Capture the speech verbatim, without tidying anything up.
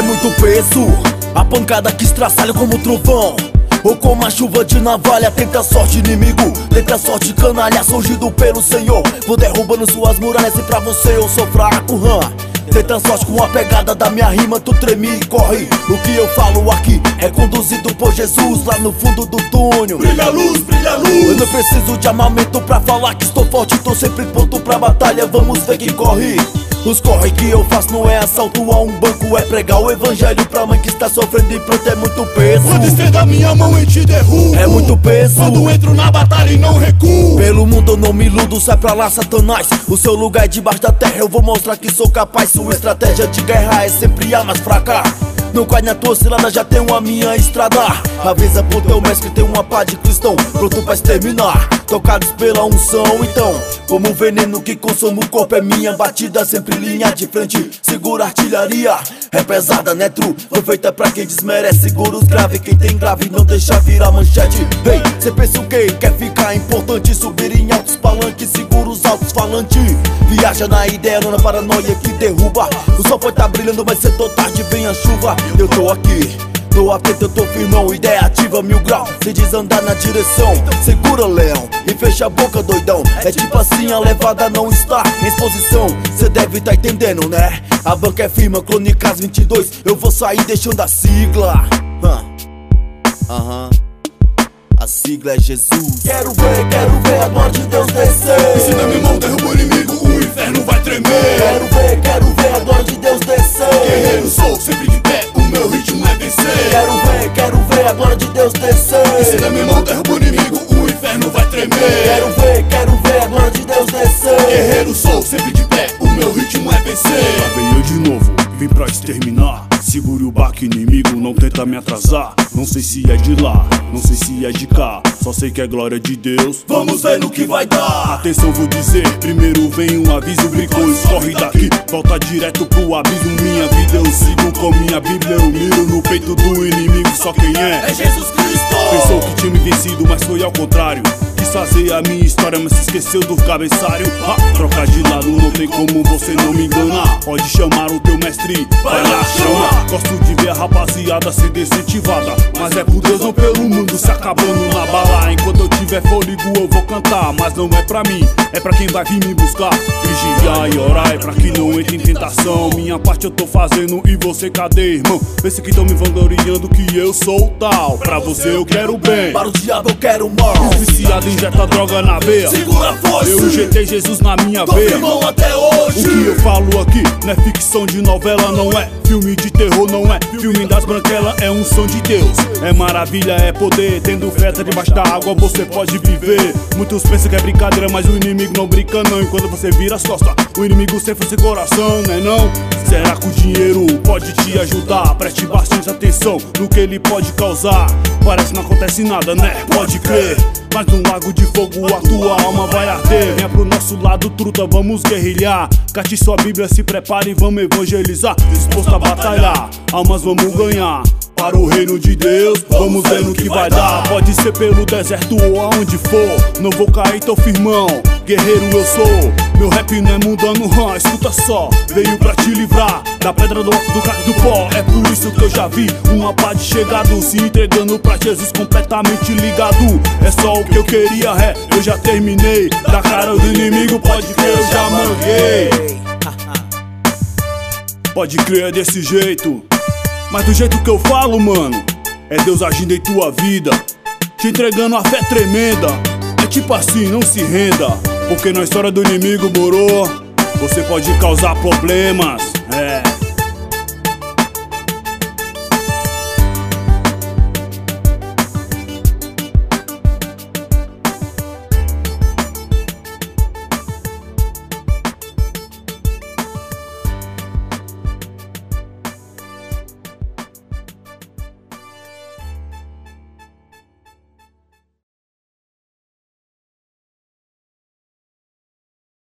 muito peso, a pancada que estraçalha como trovão, ou como a chuva de navalha. Tenta a sorte, inimigo, tenta a sorte, canalha, surgido pelo Senhor. Vou derrubando suas muralhas e pra você eu sou fraco, hum. Tenta a sorte com a pegada da minha rima, tu treme e corre. O que eu falo aqui é conduzido por Jesus lá no fundo do túnel. Brilha a luz, brilha a luz. Eu não preciso de armamento pra falar que estou forte, tô sempre pronto pra batalha, vamos ver quem corre. Os corre que eu faço não é assalto a um banco, é pregar o evangelho pra mãe que está sofrendo e pronto, é muito peso. Quando estendo a minha mão e te derrubo, é muito peso. Quando entro na batalha e não recuo, pelo mundo eu não me iludo, sai pra lá, Satanás. O seu lugar é debaixo da terra, eu vou mostrar que sou capaz. Sua estratégia de guerra é sempre a mais fraca. Não cai na tua cilada, já tenho a minha estrada. Avisa pro teu mestre que tem uma pá de cristão pronto pra exterminar, tocados pela unção. Então, como um veneno que consome o corpo, é minha batida sempre linha de frente. Segura a artilharia, é pesada, né, true? Foi feita pra quem desmerece, segura os grave. Quem tem grave não deixa virar manchete. Ei, hey, cê pensa o quê? Quer ficar importante? Subir em altos palanques, segura os altos falantes. Viaja na ideia, não na paranoia que derruba. O sol pode tá brilhando, mas cedo ou tarde vem a chuva. Eu tô aqui, tô atento, eu tô firmão. Ideia ativa, mil grau, se desandar na direção. Segura, leão, e fecha a boca, doidão. É tipo assim, a levada não está em exposição. Cê deve tá entendendo, né? A banca é firme, Crônicas vinte e dois. Eu vou sair deixando a sigla. Aham uh. uh-huh. A sigla é Jesus. Quero ver, quero ver a glória de Deus descer. E se na minha mão derruba o inimigo, o inferno vai tremer. Quero ver, quero ver a glória de Deus descer. Guerreiro sou, sempre de pé, o meu ritmo é vencer. Quero ver, quero ver a glória de Deus descer. E se na minha mão derruba o inimigo, o inferno vai tremer. Quero ver, quero ver a glória de Deus descer. Guerreiro sou, sempre de pé, o meu ritmo é vencer. Lá vem eu de novo, vim pra exterminar. Segure o baque, inimigo, não tenta me atrasar. Não sei se é de lá, não sei se é de cá, só sei que é glória de Deus. Vamos ver no que vai dar. Atenção, vou dizer, primeiro vem um aviso, brincou, escorre daqui, volta direto pro abismo. Minha vida eu sigo com minha Bíblia, eu miro no peito do inimigo, só quem é? É Jesus Cristo. Pensou que tinha me vencido, mas foi ao contrário. Quis fazer a minha história, mas se esqueceu do cabeçalho. Ah, trocar de lado, não tem como você não me enganar. Pode chamar o teu mestre, vai lá, chama. Gosto de ver a rapaziada ser desincentivada, mas é por Deus, não pelo mundo, se acabando na bala. Enquanto eu tiver fôlego eu vou cantar, mas não é pra mim, é pra quem vai vir me buscar. Vigiar e orar é pra que não entre em tentação. Minha parte eu tô fazendo e você cadê, irmão? Pensa que tão me vangloriando que eu sou tal. Pra você eu quero bem, para o diabo eu quero mal. Viciado injeta droga na veia, segura a força. Eu injetei Jesus na minha tô veia. Firmão até hoje. O que eu falo aqui não é ficção de novela, não é filme de terror, não é filme das branquelas, é um som de Deus. É maravilha, é poder, tendo fé debaixo da água você pode viver. Muitos pensam que é brincadeira, mas o inimigo não brinca não. Enquanto você vira as costas, o inimigo sempre sem coração, né não? Será que o dinheiro pode te ajudar? Preste bastante atenção no que ele pode causar. Parece que não acontece nada, né? Pode crer, mas num lago de fogo a tua alma vai arder. Venha pro nosso lado, truta, vamos guerrilhar. Cate sua Bíblia, se prepare e vamos evangelizar. Disposto a batalhar, almas vamos ganhar. Para o reino de Deus, vamos ver no que vai dar. Pode ser pelo deserto ou aonde for, não vou cair, tô firmão, guerreiro eu sou. Meu rap não é mundano, hum, escuta só. Veio pra te livrar da pedra, do, do crack, do pó. É por isso que eu já vi uma pá de chegado, se entregando pra Jesus completamente ligado. É só o que eu queria, é, eu já terminei. Da cara do inimigo, pode crer, eu já manguei. Pode crer, é desse jeito. Mas do jeito que eu falo, mano, é Deus agindo em tua vida, te entregando a fé tremenda. É tipo assim, não se renda, porque na história do inimigo, moro, você pode causar problemas.